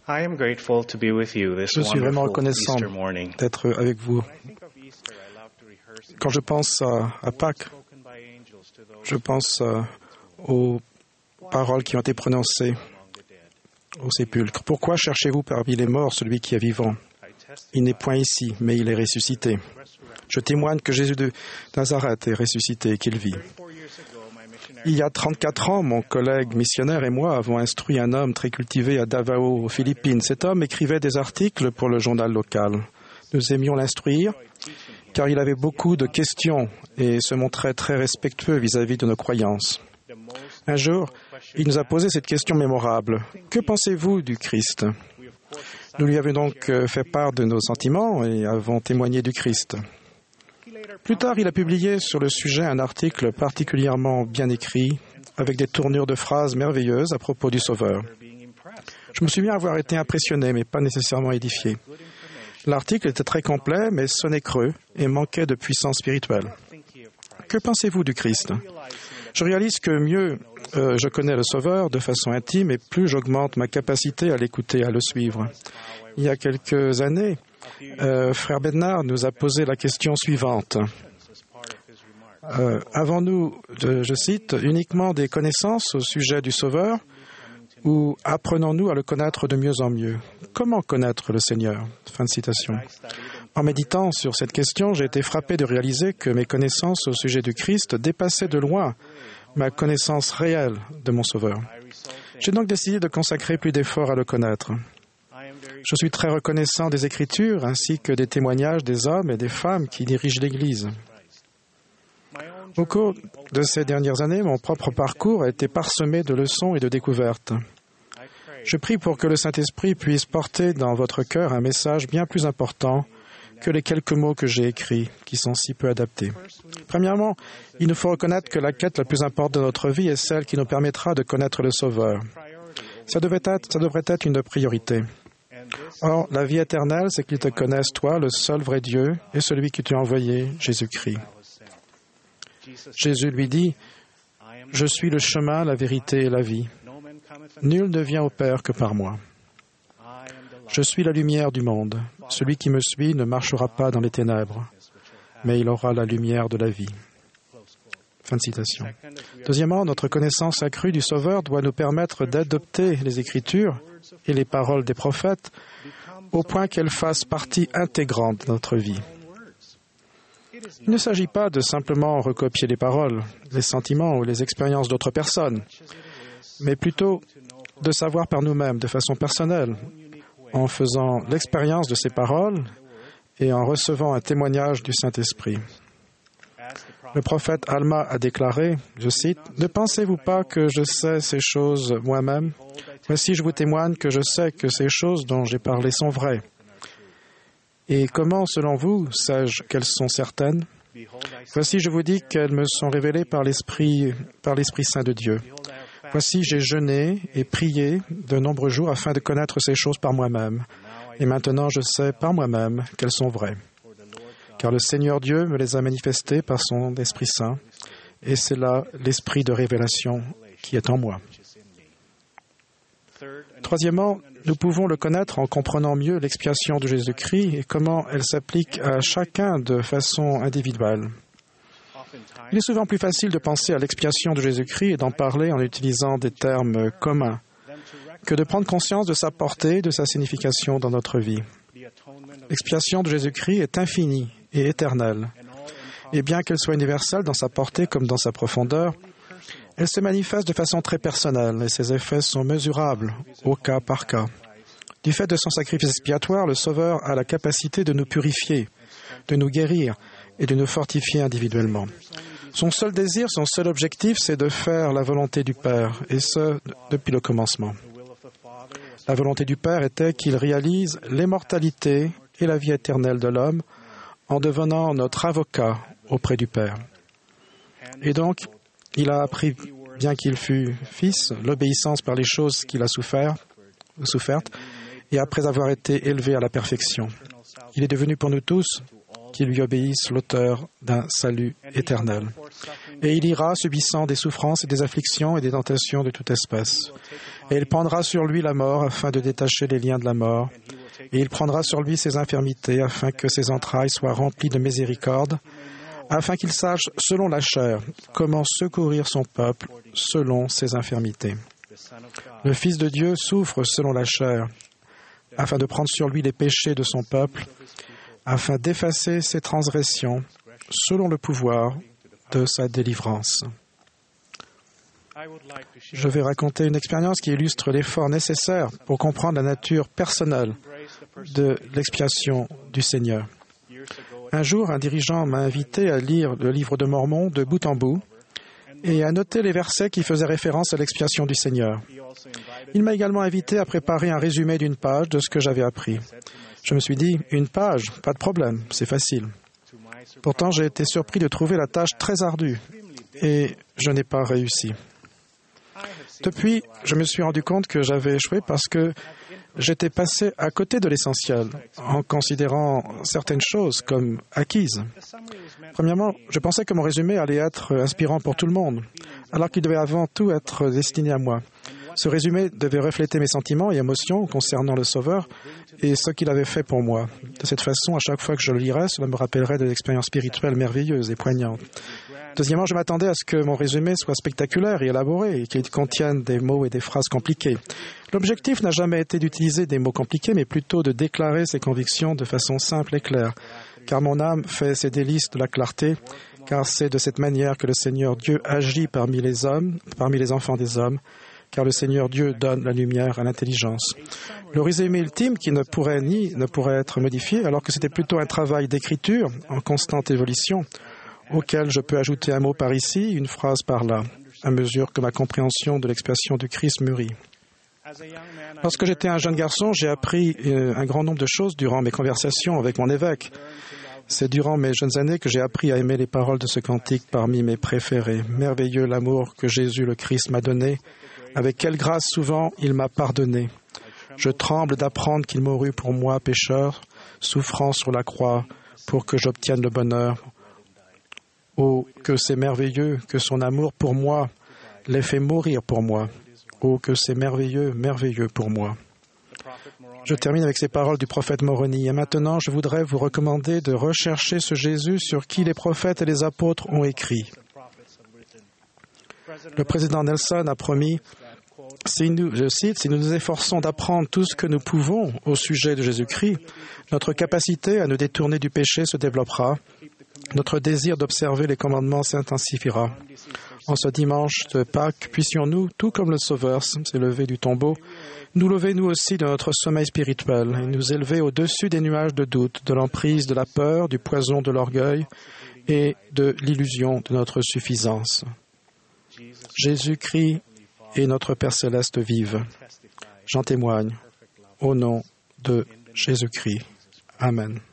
Je suis vraiment reconnaissant d'être avec vous. Quand je pense à Pâques, je pense aux paroles qui ont été prononcées au sépulcre. Pourquoi cherchez-vous parmi les morts celui qui est vivant? Il n'est point ici, mais il est ressuscité. Je témoigne que Jésus de Nazareth est ressuscité et qu'il vit. Il y a 34 ans, mon collègue missionnaire et moi avons instruit un homme très cultivé à Davao, aux Philippines. Cet homme écrivait des articles pour le journal local. Nous aimions l'instruire, car il avait beaucoup de questions et se montrait très respectueux vis-à-vis de nos croyances. Un jour, il nous a posé cette question mémorable. « Que pensez-vous du Christ ?» Nous lui avions donc fait part de nos sentiments et avons témoigné du Christ. Plus tard, il a publié sur le sujet un article particulièrement bien écrit, avec des tournures de phrases merveilleuses à propos du Sauveur. Je me souviens avoir été impressionné, mais pas nécessairement édifié. L'article était très complet, mais sonnait creux et manquait de puissance spirituelle. Que pensez-vous du Christ? Je réalise que mieux je connais le Sauveur de façon intime et plus j'augmente ma capacité à l'écouter et à le suivre. Il y a quelques années, Frère Bednar nous a posé la question suivante. Avons-nous, je cite, uniquement des connaissances au sujet du Sauveur ou apprenons-nous à le connaître de mieux en mieux? Comment connaître le Seigneur? Fin de citation. En méditant sur cette question, j'ai été frappé de réaliser que mes connaissances au sujet du Christ dépassaient de loin ma connaissance réelle de mon Sauveur. J'ai donc décidé de consacrer plus d'efforts à le connaître. Je suis très reconnaissant des Écritures ainsi que des témoignages des hommes et des femmes qui dirigent l'Église. Au cours de ces dernières années, mon propre parcours a été parsemé de leçons et de découvertes. Je prie pour que le Saint-Esprit puisse porter dans votre cœur un message bien plus important que les quelques mots que j'ai écrits, qui sont si peu adaptés. Premièrement, il nous faut reconnaître que la quête la plus importante de notre vie est celle qui nous permettra de connaître le Sauveur. Ça devrait être une priorité. Or, la vie éternelle, c'est qu'ils te connaissent, toi, le seul vrai Dieu, et celui que tu as envoyé, Jésus-Christ. Jésus lui dit, « Je suis le chemin, la vérité et la vie. Nul ne vient au Père que par moi. Je suis la lumière du monde. Celui qui me suit ne marchera pas dans les ténèbres, mais il aura la lumière de la vie. » Fin de citation. Deuxièmement, notre connaissance accrue du Sauveur doit nous permettre d'adopter les Écritures et les paroles des prophètes au point qu'elles fassent partie intégrante de notre vie. Il ne s'agit pas de simplement recopier les paroles, les sentiments ou les expériences d'autres personnes, mais plutôt de savoir par nous-mêmes, de façon personnelle, en faisant l'expérience de ces paroles et en recevant un témoignage du Saint-Esprit. Le prophète Alma a déclaré, je cite, « Ne pensez-vous pas que je sais ces choses moi-même? Voici, je vous témoigne que je sais que ces choses dont j'ai parlé sont vraies. Et comment, selon vous, sais-je qu'elles sont certaines? Voici, je vous dis qu'elles me sont révélées par l'Esprit Saint de Dieu. Voici, j'ai jeûné et prié de nombreux jours afin de connaître ces choses par moi-même. Et maintenant, je sais par moi-même qu'elles sont vraies. Car le Seigneur Dieu me les a manifestées par son Esprit Saint, et c'est là l'esprit de révélation qui est en moi. Troisièmement, nous pouvons le connaître en comprenant mieux l'expiation de Jésus-Christ et comment elle s'applique à chacun de façon individuelle. Il est souvent plus facile de penser à l'expiation de Jésus-Christ et d'en parler en utilisant des termes communs que de prendre conscience de sa portée et de sa signification dans notre vie. L'expiation de Jésus-Christ est infinie et éternelle. Et bien qu'elle soit universelle dans sa portée comme dans sa profondeur, elle se manifeste de façon très personnelle et ses effets sont mesurables au cas par cas. Du fait de son sacrifice expiatoire, le Sauveur a la capacité de nous purifier, de nous guérir et de nous fortifier individuellement. Son seul désir, son seul objectif, c'est de faire la volonté du Père, et ce, depuis le commencement. La volonté du Père était qu'il réalise l'immortalité et la vie éternelle de l'homme en devenant notre avocat auprès du Père. Et donc, il a appris, bien qu'il fût fils, l'obéissance par les choses qu'il a souffertes, et après avoir été élevé à la perfection. Il est devenu pour nous tous qui lui obéissent l'auteur d'un salut éternel. Et il ira subissant des souffrances et des afflictions et des tentations de toute espèce. Et il prendra sur lui la mort afin de détacher les liens de la mort. Et il prendra sur lui ses infirmités afin que ses entrailles soient remplies de miséricorde, afin qu'il sache, selon la chair, comment secourir son peuple selon ses infirmités. Le Fils de Dieu souffre selon la chair, afin de prendre sur lui les péchés de son peuple, afin d'effacer ses transgressions selon le pouvoir de sa délivrance. Je vais raconter une expérience qui illustre l'effort nécessaire pour comprendre la nature personnelle de l'expiation du Seigneur. Un jour, un dirigeant m'a invité à lire le livre de Mormon de bout en bout et à noter les versets qui faisaient référence à l'expiation du Seigneur. Il m'a également invité à préparer un résumé d'une page de ce que j'avais appris. Je me suis dit, une page, pas de problème, c'est facile. Pourtant, j'ai été surpris de trouver la tâche très ardue et je n'ai pas réussi. Depuis, je me suis rendu compte que j'avais échoué parce que j'étais passé à côté de l'essentiel en considérant certaines choses comme acquises. Premièrement, je pensais que mon résumé allait être inspirant pour tout le monde, alors qu'il devait avant tout être destiné à moi. Ce résumé devait refléter mes sentiments et émotions concernant le Sauveur et ce qu'il avait fait pour moi. De cette façon, à chaque fois que je le lirais, cela me rappellerait des expériences spirituelles merveilleuses et poignantes. Deuxièmement, je m'attendais à ce que mon résumé soit spectaculaire et élaboré et qu'il contienne des mots et des phrases compliquées. L'objectif n'a jamais été d'utiliser des mots compliqués, mais plutôt de déclarer ses convictions de façon simple et claire. Car mon âme fait ses délices de la clarté, car c'est de cette manière que le Seigneur Dieu agit parmi les hommes, parmi les enfants des hommes, car le Seigneur Dieu donne la lumière à l'intelligence. Le résumé ultime qui ne pourrait être modifié, alors que c'était plutôt un travail d'écriture en constante évolution, auquel je peux ajouter un mot par ici, une phrase par là, à mesure que ma compréhension de l'expiation du Christ mûrit. Lorsque j'étais un jeune garçon, j'ai appris un grand nombre de choses durant mes conversations avec mon évêque. C'est durant mes jeunes années que j'ai appris à aimer les paroles de ce cantique parmi mes préférés. Merveilleux l'amour que Jésus le Christ m'a donné. Avec quelle grâce souvent il m'a pardonné. Je tremble d'apprendre qu'il mourut pour moi, pécheur, souffrant sur la croix, pour que j'obtienne le bonheur. Oh, que c'est merveilleux que son amour pour moi l'ait fait mourir pour moi. Oh, que c'est merveilleux, merveilleux pour moi. Je termine avec ces paroles du prophète Moroni. Et maintenant, je voudrais vous recommander de rechercher ce Jésus sur qui les prophètes et les apôtres ont écrit. Le président Nelson a promis, je cite, « Si nous nous efforçons d'apprendre tout ce que nous pouvons au sujet de Jésus-Christ, notre capacité à nous détourner du péché se développera. Notre désir d'observer les commandements s'intensifiera. En ce dimanche de Pâques, puissions-nous, tout comme le Sauveur s'est levé du tombeau, nous lever nous aussi de notre sommeil spirituel et nous élever au-dessus des nuages de doute, de l'emprise de la peur, du poison de l'orgueil et de l'illusion de notre suffisance. Jésus-Christ et notre Père Céleste vivent. J'en témoigne. Au nom de Jésus-Christ. Amen.